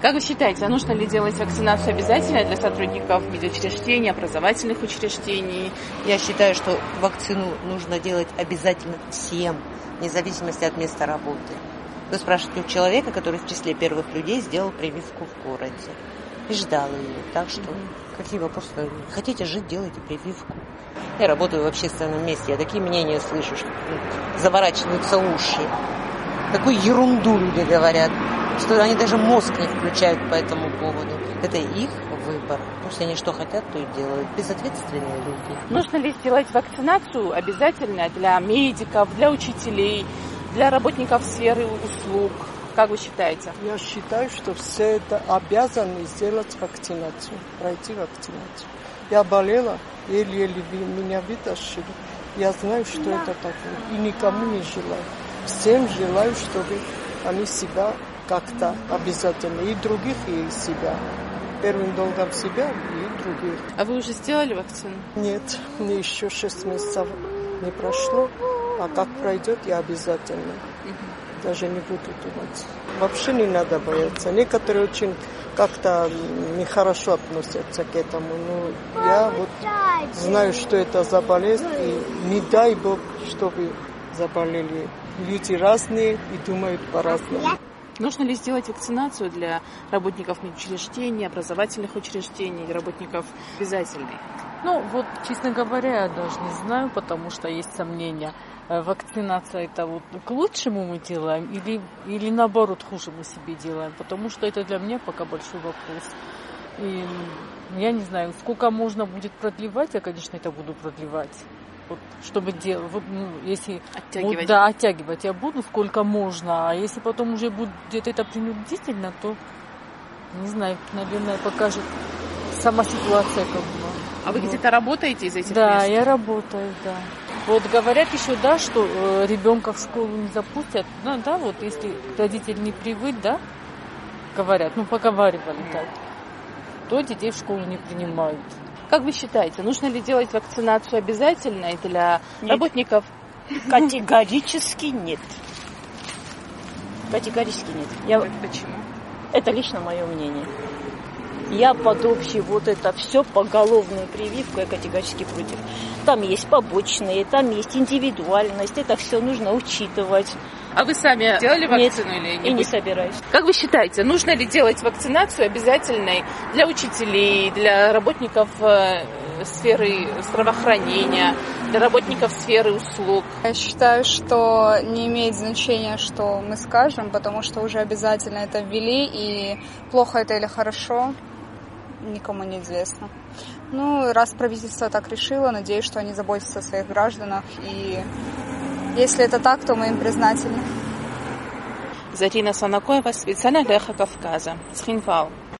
Как вы считаете, а нужно ли делать вакцинацию обязательно для сотрудников медучреждений, образовательных учреждений? Я считаю, что вакцину нужно делать обязательно всем, вне зависимости от места работы. Вы спрашиваете у человека, который в числе первых людей сделал прививку в городе и ждал ее. Так что какие вопросы? Хотите жить, делайте прививку. Я работаю в общественном месте, я такие мнения слышу, что заворачиваются уши. Такую ерунду люди говорят, что они даже мозг не включают по этому поводу. Это их выбор. Пусть они что хотят, то и делают. Безответственные люди. Нужно ли сделать вакцинацию обязательно для медиков, для учителей, для работников сферы услуг? Как вы считаете? Я считаю, что все это обязаны сделать вакцинацию, пройти вакцинацию. Я болела, еле-еле меня вытащили. Я знаю, что это такое. И никому не желаю. Всем желаю, чтобы они себя как-то обязательно, и других, и себя. Первым долгом себя и других. А вы уже сделали вакцину? Нет, мне еще 6 месяцев не прошло, а как пройдет, я обязательно. Даже не буду думать. Вообще не надо бояться. Некоторые очень как-то нехорошо относятся к этому. Но я вот знаю, что это за болезнь, и не дай Бог, чтобы заболели. Люди разные и думают по-разному. Нужно ли сделать вакцинацию для работников медучреждений, образовательных учреждений, работников обязательной? Ну, вот, честно говоря, я даже не знаю, потому что есть сомнения. Вакцинация это вот к лучшему мы делаем или наоборот хуже мы себе делаем, потому что это для меня пока большой вопрос. И я не знаю, сколько можно будет продлевать, я, конечно, это буду продлевать. Вот, чтобы делать, вот, если оттягивать. Вот, да, оттягивать я буду сколько можно, а если потом уже будет где-то это принудительно, то не знаю, наверное, покажет сама ситуация как бы. А вы где-то работаете из этих мест? Да, я работаю, да. Вот говорят еще, да, что ребенка в школу не запустят, ну, да, вот если родитель не привык, да, говорят, ну поговаривали так, то детей в школу не принимают. Как вы считаете, нужно ли делать вакцинацию обязательно для работников? Категорически нет. Категорически нет. Почему? Это лично мое мнение. Я под общий вот это все поголовную прививку, я категорически против. Там есть побочные, там есть индивидуальность, это все нужно учитывать. А вы сами делали вакцину Нет, или не? И не собираюсь. Как вы считаете, нужно ли делать вакцинацию обязательной для учителей, для работников сферы здравоохранения, для работников сферы услуг? Я считаю, что не имеет значения, что мы скажем, потому что уже обязательно это ввели, и плохо это или хорошо, никому не известно. Ну, раз правительство так решило, надеюсь, что они заботятся о своих гражданах, и если это так, то мы им признательны. Зарина Санакоева, специально для Эхо Кавказа, Схинвал.